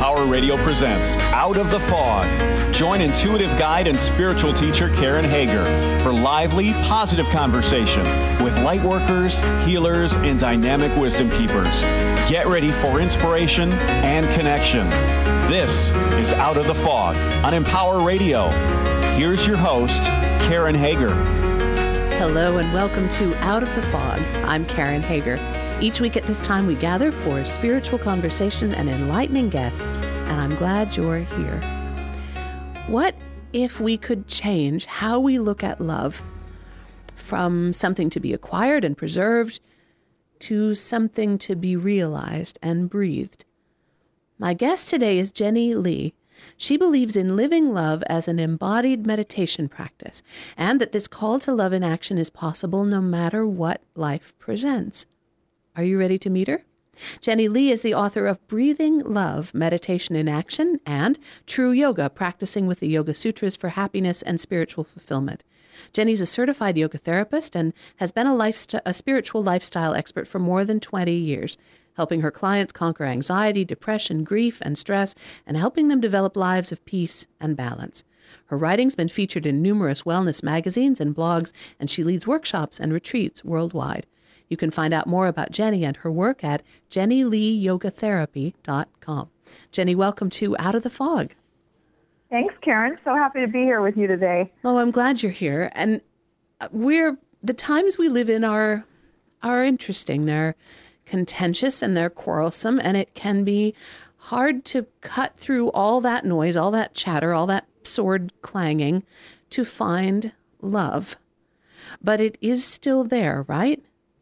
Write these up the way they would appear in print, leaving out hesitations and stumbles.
Empower Radio presents Out of the Fog. Join intuitive guide and spiritual teacher Karen Hager for lively, positive conversation with light workers, healers, and dynamic wisdom keepers. Get ready for inspiration and connection. This is Out of the Fog on Empower Radio. Here's your host, Karen Hager. Hello and welcome to Out of the Fog. I'm Karen Hager. Each week at this time, we gather for spiritual conversation and enlightening guests, and I'm glad you're here. What if we could change how we look at love from something to be acquired and preserved to something to be realized and breathed? My guest today is Jenny Lee. She believes in living love as an embodied meditation practice, and that this call to love in action is possible no matter what life presents. Are you ready to meet her? Jenny Lee is the author of Breathing Love, Meditation in Action, and True Yoga, Practicing with the Yoga Sutras for Happiness and Spiritual Fulfillment. Jenny's a certified yoga therapist and has been a spiritual lifestyle expert for more than 20 years, helping her clients conquer anxiety, depression, grief, and stress, and helping them develop lives of peace and balance. Her writing's been featured in numerous wellness magazines and blogs, and she leads workshops and retreats worldwide. You can find out more about Jenny and her work at jennyleeyogatherapy.com. Jenny, welcome to Out of the Fog. Thanks, Karen. So happy to be here with you today. Oh, I'm glad you're here. And the times we live in are interesting. They're contentious and they're quarrelsome, and it can be hard to cut through all that noise, all that chatter, all that sword clanging to find love. But it is still there, right?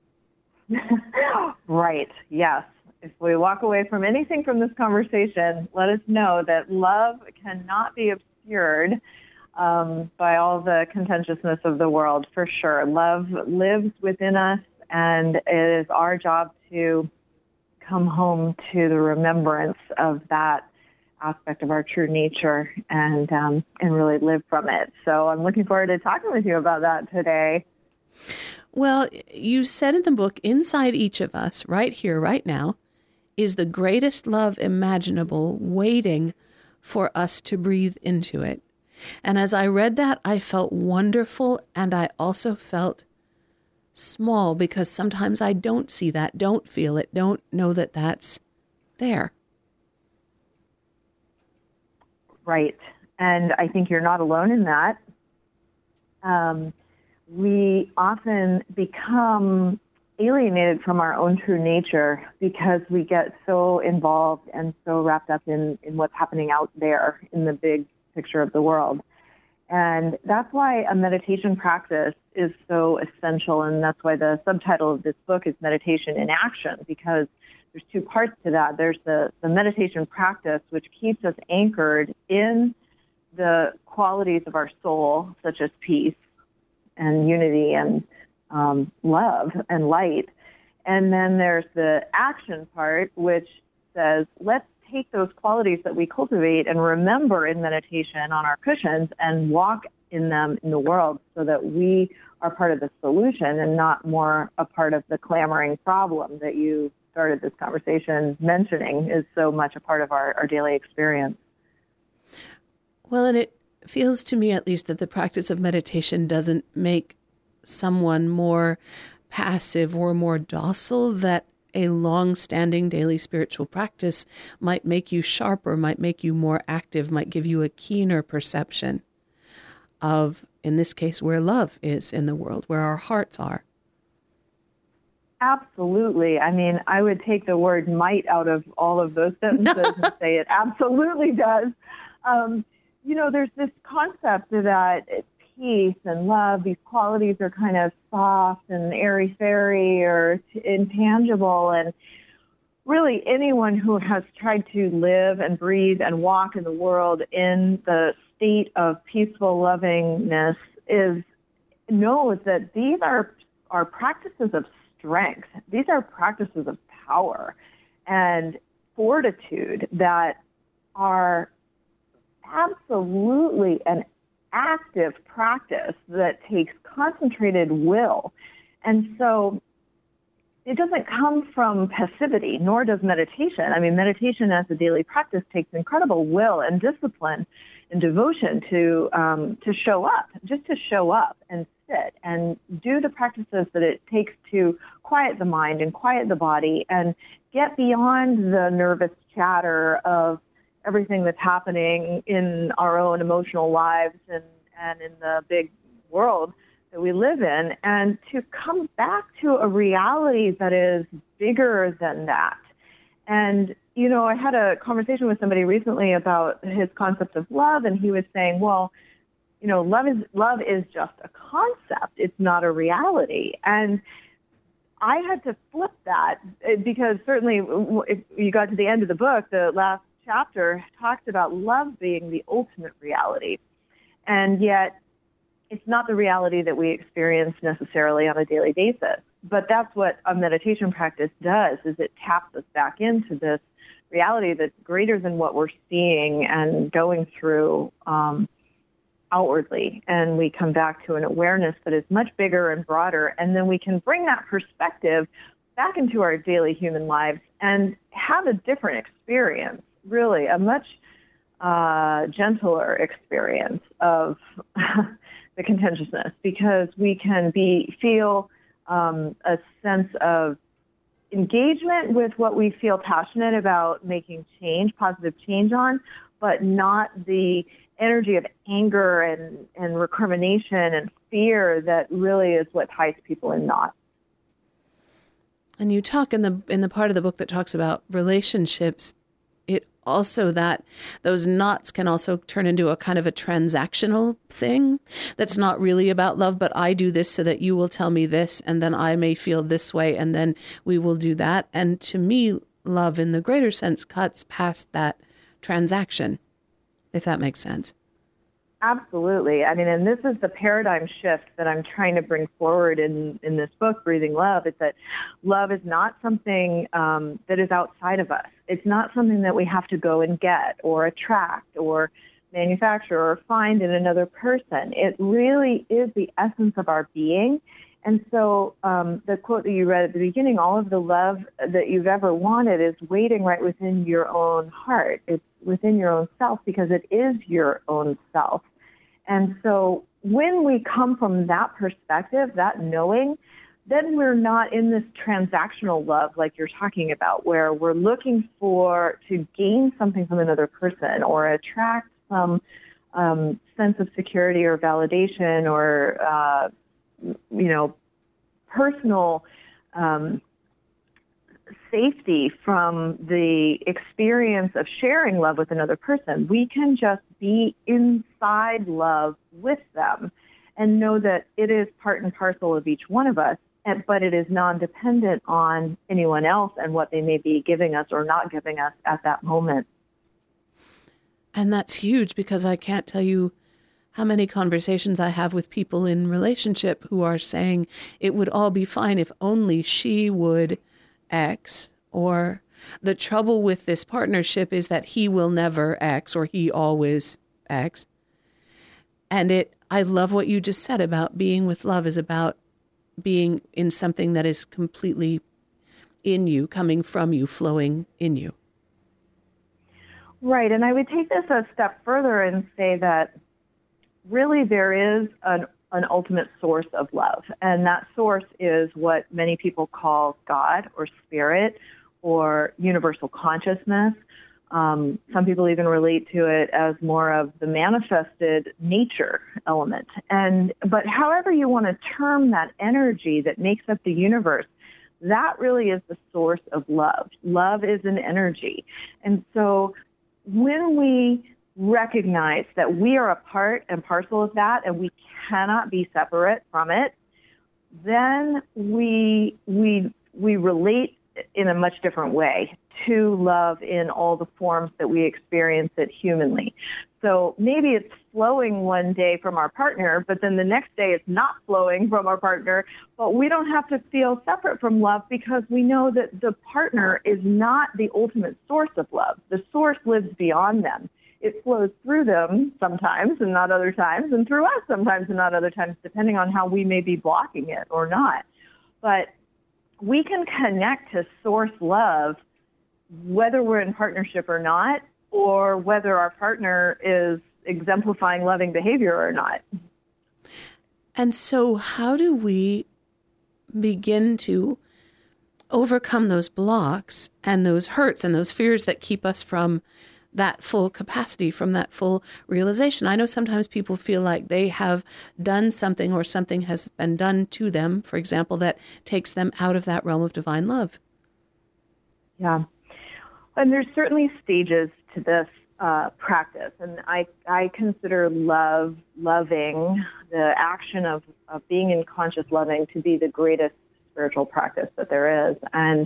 Right, yes. If we walk away from anything from this conversation, let us know that love cannot be obscured by all the contentiousness of the world, for sure. Love lives within us, and it is our job to come home to the remembrance of that aspect of our true nature and really live from it. So I'm looking forward to talking with you about that today. Well, you said in the book, inside each of us, right here, right now, is the greatest love imaginable waiting for us to breathe into it. And as I read that, I felt wonderful, and I also felt small, because sometimes I don't see that, don't feel it, don't know that that's there. Right. And I think you're not alone in that. We often become alienated from our own true nature because we get so involved and so wrapped up in what's happening out there in the big picture of the world. And that's why a meditation practice is so essential, and that's why the subtitle of this book is Meditation in Action, because there's two parts to that. There's the meditation practice, which keeps us anchored in the qualities of our soul, such as peace and unity and love and light. And then there's the action part, which says, let's take those qualities that we cultivate and remember in meditation on our cushions and walk in them in the world, so that we are part of the solution and not more a part of the clamoring problem that you started this conversation mentioning is so much a part of our daily experience. Well, and it feels to me, at least, that the practice of meditation doesn't make someone more passive or more docile, that a long-standing daily spiritual practice might make you sharper, might make you more active, might give you a keener perception of, in this case, where love is in the world, where our hearts are. Absolutely. I mean, I would take the word might out of all of those sentences and say it absolutely does. There's this concept that peace and love, these qualities are kind of soft and airy-fairy or intangible. And really anyone who has tried to live and breathe and walk in the world in the state of peaceful lovingness knows that these are practices of strength. These are practices of power and fortitude that are absolutely an active practice that takes concentrated will. And so it doesn't come from passivity, nor does meditation. I mean, meditation as a daily practice takes incredible will and discipline and devotion to show up, just to show up and sit and do the practices that it takes to quiet the mind and quiet the body and get beyond the nervous chatter of everything that's happening in our own emotional lives and in the big world that we live in, and to come back to a reality that is bigger than that. And, you know, I had a conversation with somebody recently about his concept of love, and he was saying, well, you know, love is just a concept. It's not a reality. And I had to flip that, because certainly if you got to the end of the book, the last chapter talks about love being the ultimate reality. And yet it's not the reality that we experience necessarily on a daily basis. But that's what a meditation practice does, is it taps us back into this reality that's greater than what we're seeing and going through outwardly. And we come back to an awareness that is much bigger and broader. And then we can bring that perspective back into our daily human lives and have a different experience, really, a much gentler experience of the contentiousness, because we can feel a sense of engagement with what we feel passionate about making change, positive change on, but not the energy of anger and recrimination and fear that really is what ties people in knots. And you talk in the part of the book that talks about relationships, it also that those knots can also turn into a kind of a transactional thing that's not really about love, but I do this so that you will tell me this, and then I may feel this way, and then we will do that. And to me, love in the greater sense cuts past that transaction, if that makes sense. Absolutely. I mean, and this is the paradigm shift that I'm trying to bring forward in this book, Breathing Love, is that love is not something that is outside of us. It's not something that we have to go and get or attract or manufacture or find in another person. It really is the essence of our being. And so the quote that you read at the beginning, all of the love that you've ever wanted is waiting right within your own heart. It's within your own self, because it is your own self. And so when we come from that perspective, that knowing, then we're not in this transactional love like you're talking about, where we're looking to gain something from another person or attract some sense of security or validation or, personal safety from the experience of sharing love with another person. We can just be inside love with them and know that it is part and parcel of each one of us, but it is non-dependent on anyone else and what they may be giving us or not giving us at that moment. And that's huge, because I can't tell you how many conversations I have with people in relationship who are saying it would all be fine if only she would X, or the trouble with this partnership is that he will never X, or he always X. And I love what you just said about being with love is about being in something that is completely in you, coming from you, flowing in you. Right. And I would take this a step further and say that really there is an ultimate source of love. And that source is what many people call God or spirit or universal consciousness. Some people even relate to it as more of the manifested nature element. But however you want to term that energy that makes up the universe, that really is the source of love. Love is an energy. And so when we recognize that we are a part and parcel of that and we cannot be separate from it, then we relate in a much different way to love in all the forms that we experience it humanly. So maybe it's flowing one day from our partner, but then the next day it's not flowing from our partner. But we don't have to feel separate from love, because we know that the partner is not the ultimate source of love. The source lives beyond them. It flows through them sometimes and not other times, and through us sometimes and not other times, depending on how we may be blocking it or not. But we can connect to source love whether we're in partnership or not, or whether our partner is exemplifying loving behavior or not. And so how do we begin to overcome those blocks and those hurts and those fears that keep us from that full capacity, from that full realization? I know sometimes people feel like they have done something or something has been done to them, for example, that takes them out of that realm of divine love. Yeah. And there's certainly stages to this practice. And I consider loving, the action of being in conscious loving to be the greatest spiritual practice that there is. And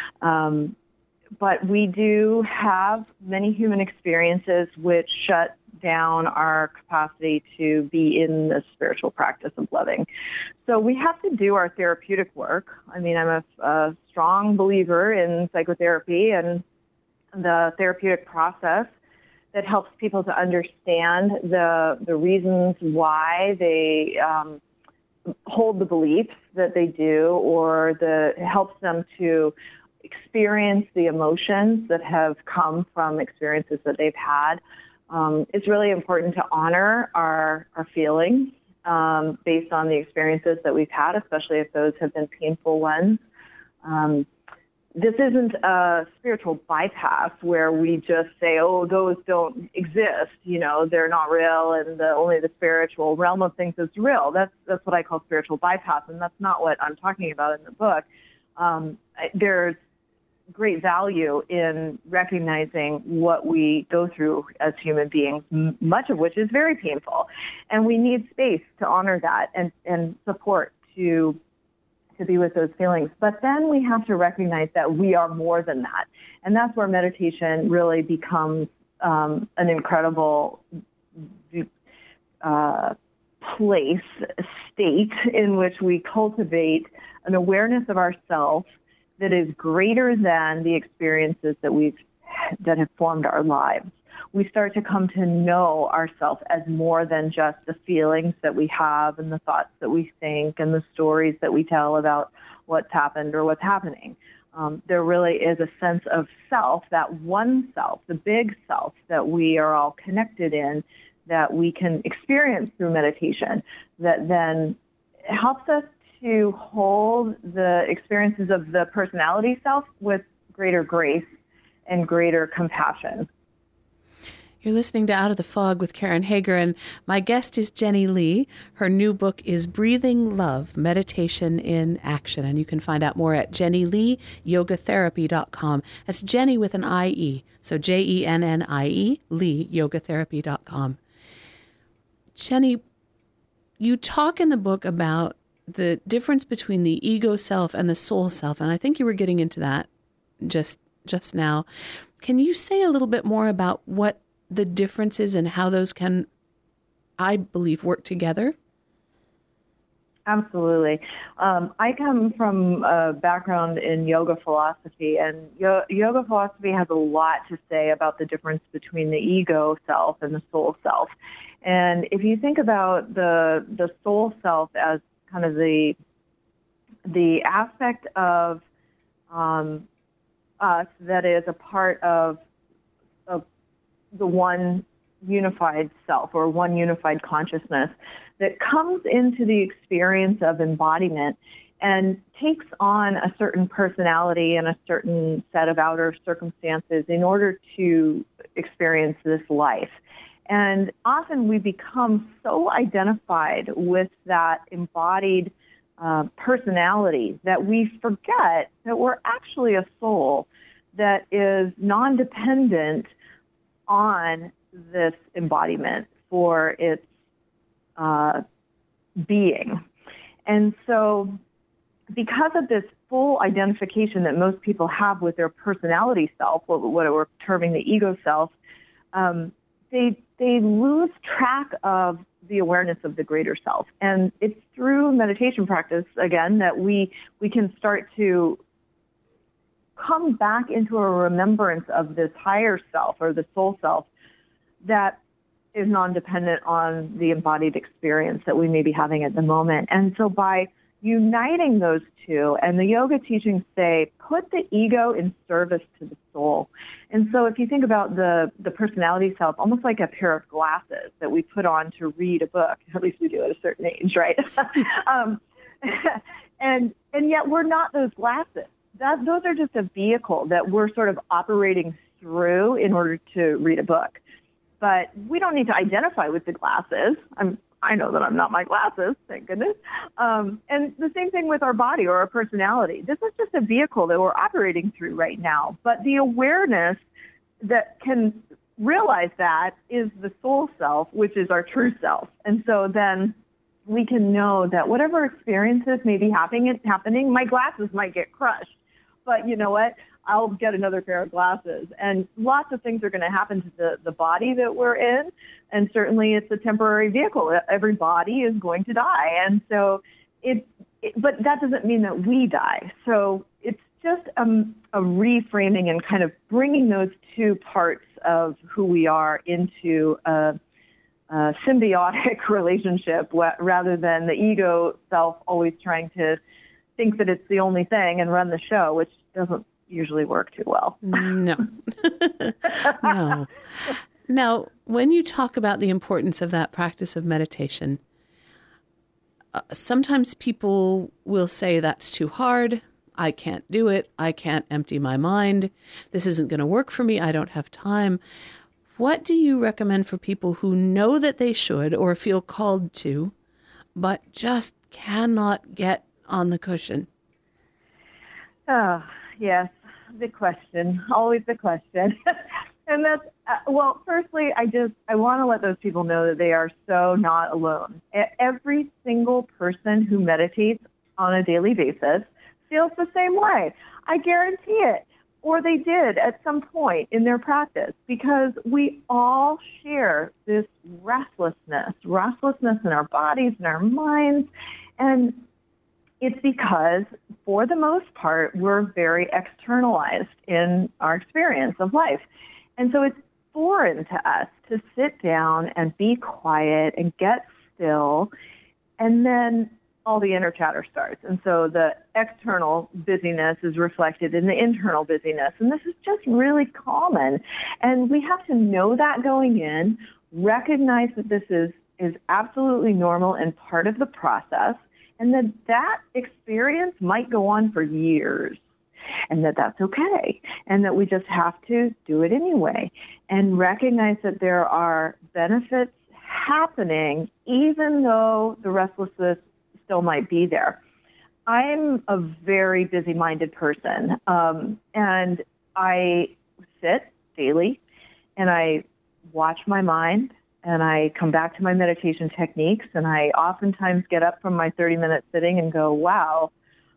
but we do have many human experiences which shut down our capacity to be in the spiritual practice of loving. So we have to do our therapeutic work. I mean, I'm a strong believer in psychotherapy and the therapeutic process that helps people to understand the reasons why they hold the beliefs that they do, or helps them to experience the emotions that have come from experiences that they've had. It's really important to honor our feelings based on the experiences that we've had, especially if those have been painful ones. This isn't a spiritual bypass where we just say, oh, those don't exist, they're not real, and only the spiritual realm of things is real. That's what I call spiritual bypass, and that's not what I'm talking about in the book. There's great value in recognizing what we go through as human beings, much of which is very painful. And we need space to honor that and support to be with those feelings. But then we have to recognize that we are more than that. And that's where meditation really becomes an incredible state in which we cultivate an awareness of ourselves that is greater than the experiences that have formed our lives. We start to come to know ourselves as more than just the feelings that we have and the thoughts that we think and the stories that we tell about what's happened or what's happening. There really is a sense of self, that one self, the big self that we are all connected in, that we can experience through meditation, that then helps us to hold the experiences of the personality self with greater grace and greater compassion. You're listening to Out of the Fog with Karen Hager, and my guest is Jenny Lee. Her new book is Breathing Love, Meditation in Action, and you can find out more at jennyleeyogatherapy.com. That's Jenny with an I-E, so Jennie, leeyogatherapy.com. Jenny, you talk in the book about the difference between the ego self and the soul self, and I think you were getting into that just now. Can you say a little bit more about what the differences and how those can, I believe, work together? Absolutely. I come from a background in yoga philosophy, and yoga philosophy has a lot to say about the difference between the ego self and the soul self. And if you think about the soul self as kind of the aspect of us that is a part of the one unified self or one unified consciousness that comes into the experience of embodiment and takes on a certain personality and a certain set of outer circumstances in order to experience this life. And often we become so identified with that embodied personality that we forget that we're actually a soul that is non-dependent on this embodiment for its being. And so because of this full identification that most people have with their personality self, what we're terming the ego self, they lose track of the awareness of the greater self. And it's through meditation practice, again, that we can start to come back into a remembrance of this higher self or the soul self that is non-dependent on the embodied experience that we may be having at the moment. And so by uniting those two, and the yoga teachings say, put the ego in service to the soul. And so if you think about the personality self, almost like a pair of glasses that we put on to read a book, at least we do at a certain age, right? And yet we're not those glasses. Those are just a vehicle that we're sort of operating through in order to read a book. But we don't need to identify with the glasses. I know that I'm not my glasses, thank goodness. And the same thing with our body or our personality. This is just a vehicle that we're operating through right now. But the awareness that can realize that is the soul self, which is our true self. And so then we can know that whatever experiences may be happening, my glasses might get crushed. But you know what? I'll get another pair of glasses. And lots of things are going to happen to the body that we're in. And certainly it's a temporary vehicle. Every body is going to die. And so but that doesn't mean that we die. So it's just a reframing and kind of bringing those two parts of who we are into a symbiotic relationship rather than the ego self always trying to think that it's the only thing and run the show, which doesn't usually work too well. No. No. Now, when you talk about the importance of that practice of meditation, sometimes people will say that's too hard. I can't do it. I can't empty my mind. This isn't going to work for me. I don't have time. What do you recommend for people who know that they should or feel called to, but just cannot get on the cushion? Oh, yes. The question, always the question. And that's, firstly, I want to let those people know that they are so not alone. Every single person who meditates on a daily basis feels the same way. I guarantee it. Or they did at some point in their practice, because we all share this restlessness in our bodies and our minds. And it's because, for the most part, we're very externalized in our experience of life. And so it's foreign to us to sit down and be quiet and get still, and then all the inner chatter starts. And so the external busyness is reflected in the internal busyness. And this is just really common. And we have to know that going in, recognize that this is absolutely normal and part of the process, and that experience might go on for years, and that's okay, and that we just have to do it anyway, and recognize that there are benefits happening even though the restlessness still might be there. I'm a very busy-minded person, and I sit daily, and I watch my mind, and I come back to my meditation techniques, and I oftentimes get up from my 30-minute sitting and go, wow,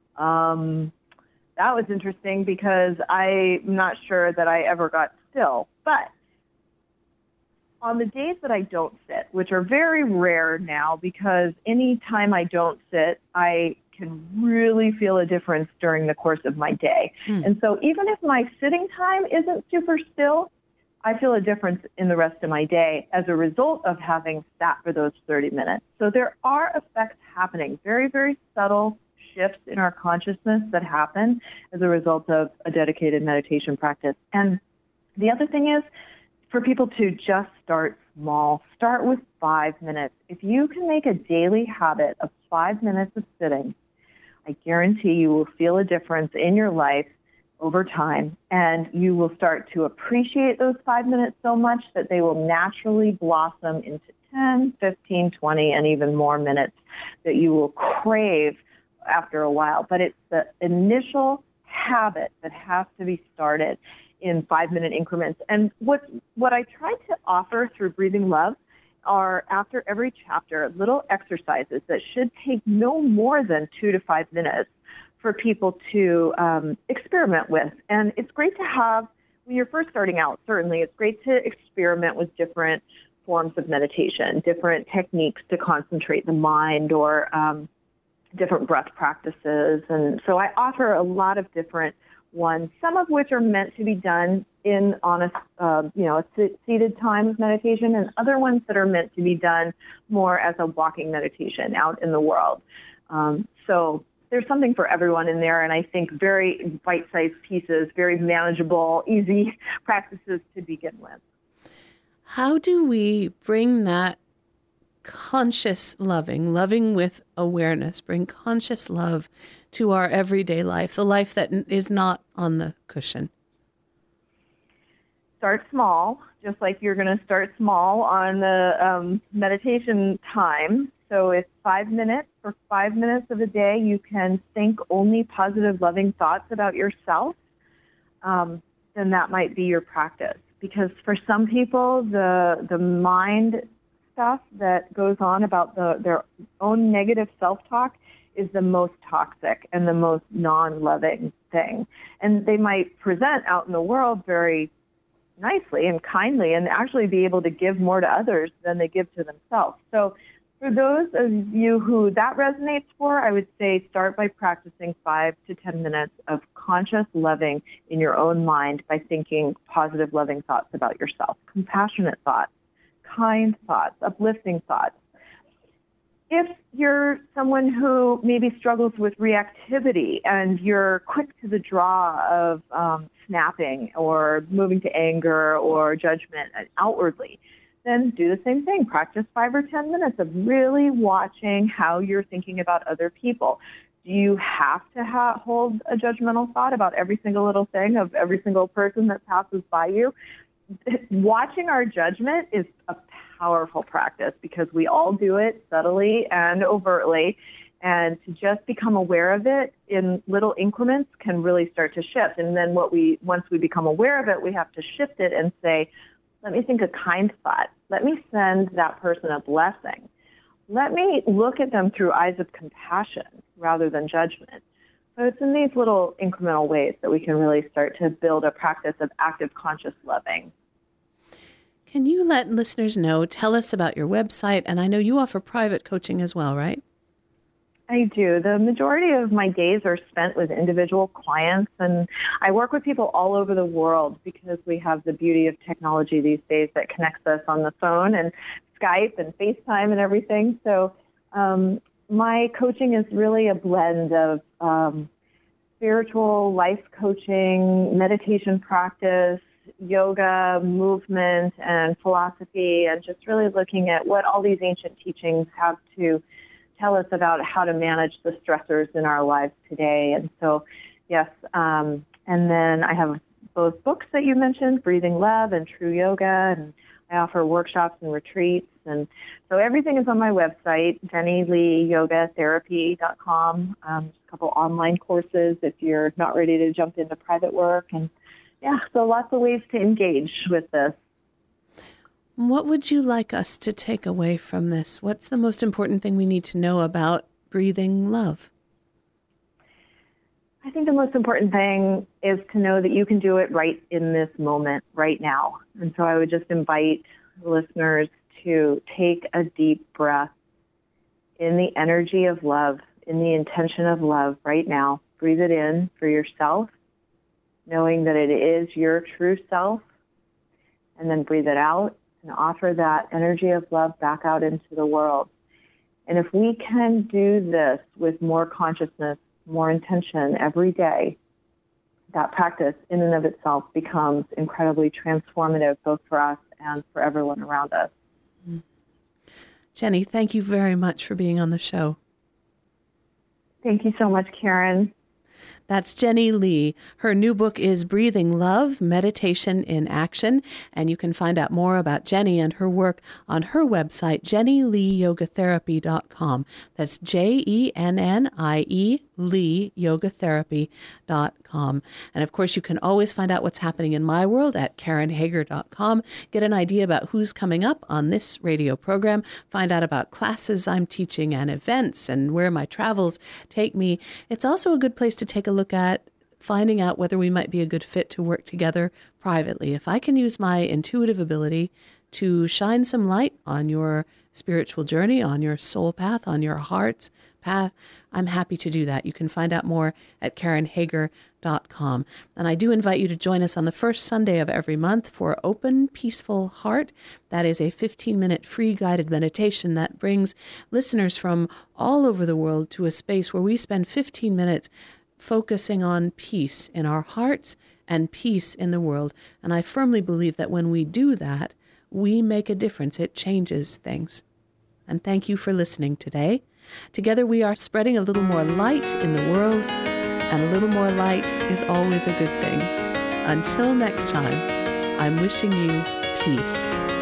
that was interesting, because I'm not sure that I ever got still. But on the days that I don't sit, which are very rare now, because any time I don't sit, I can really feel a difference during the course of my day. And so even if my sitting time isn't super still, I feel a difference in the rest of my day as a result of having sat for those 30 minutes. So there are effects happening, very, very subtle shifts in our consciousness that happen as a result of a dedicated meditation practice. And the other thing is for people to just start small. Start with 5 minutes. If you can make a daily habit of 5 minutes of sitting, I guarantee you will feel a difference in your life over time, and you will start to appreciate those 5 minutes so much that they will naturally blossom into 10, 15, 20, and even more minutes that you will crave after a while. But it's the initial habit that has to be started in 5-minute increments. And what I try to offer through Breathing Love are, after every chapter, little exercises that should take no more than 2 to 5 minutes for people to experiment with. And it's great to have, when you're first starting out, certainly, it's great to experiment with different forms of meditation, different techniques to concentrate the mind, or different breath practices. And so I offer a lot of different ones, some of which are meant to be done on a seated time of meditation, and other ones that are meant to be done more as a walking meditation out in the world. So there's something for everyone in there, and I think very bite-sized pieces, very manageable, easy practices to begin with. How do we bring that conscious loving with awareness, bring conscious love to our everyday life, the life that is not on the cushion? Start small, just like you're going to start small on the meditation time. So if 5 minutes, for 5 minutes of the day, you can think only positive, loving thoughts about yourself, then that might be your practice. Because for some people, the mind stuff that goes on about their own negative self-talk is the most toxic and the most non-loving thing. And they might present out in the world very nicely and kindly and actually be able to give more to others than they give to themselves. So for those of you who that resonates for, I would say start by practicing 5 to 10 minutes of conscious loving in your own mind by thinking positive, loving thoughts about yourself, compassionate thoughts, kind thoughts, uplifting thoughts. If you're someone who maybe struggles with reactivity and you're quick to the draw of snapping or moving to anger or judgment outwardly, then do the same thing. Practice 5 or 10 minutes of really watching how you're thinking about other people. Do you have to hold a judgmental thought about every single little thing of every single person that passes by you? Watching our judgment is a powerful practice because we all do it subtly and overtly. And to just become aware of it in little increments can really start to shift. And then once we become aware of it, we have to shift it and say, let me think a kind thought. Let me send that person a blessing. Let me look at them through eyes of compassion rather than judgment. So it's in these little incremental ways that we can really start to build a practice of active conscious loving. Can you let listeners know, tell us about your website, and I know you offer private coaching as well, right? I do. The majority of my days are spent with individual clients, and I work with people all over the world because we have the beauty of technology these days that connects us on the phone and Skype and FaceTime and everything. So my coaching is really a blend of spiritual life coaching, meditation practice, yoga, movement, and philosophy, and just really looking at what all these ancient teachings have to tell us about how to manage the stressors in our lives today. And so, yes, and then I have both books that you mentioned, Breathing Love and True Yoga, and I offer workshops and retreats. And so everything is on my website, JennyLeeYogaTherapy.com. Just a couple online courses if you're not ready to jump into private work. And yeah, so lots of ways to engage with this. What would you like us to take away from this? What's the most important thing we need to know about breathing love? I think the most important thing is to know that you can do it right in this moment, right now. And so I would just invite listeners to take a deep breath in the energy of love, in the intention of love right now. Breathe it in for yourself, knowing that it is your true self, and then breathe it out and offer that energy of love back out into the world. And if we can do this with more consciousness, more intention every day, that practice in and of itself becomes incredibly transformative both for us and for everyone around us. Jenny, thank you very much for being on the show. Thank you so much, Karen. That's Jenny Lee. Her new book is Breathing Love, Meditation in Action, and you can find out more about Jenny and her work on her website, JennyLeeYogaTherapy.com. That's JennieLee, LeeYogaTherapy.com. And of course, you can always find out what's happening in my world at KarenHager.com. Get an idea about who's coming up on this radio program. Find out about classes I'm teaching and events and where my travels take me. It's also a good place to take a look at finding out whether we might be a good fit to work together privately. If I can use my intuitive ability to shine some light on your spiritual journey, on your soul path, on your heart's path, I'm happy to do that. You can find out more at KarenHager.com. And I do invite you to join us on the first Sunday of every month for Open Peaceful Heart. That is a 15-minute free guided meditation that brings listeners from all over the world to a space where we spend 15 minutes focusing on peace in our hearts and peace in the world. And I firmly believe that when we do that, we make a difference. It changes things. And thank you for listening today. Together we are spreading a little more light in the world, and a little more light is always a good thing. Until next time, I'm wishing you peace.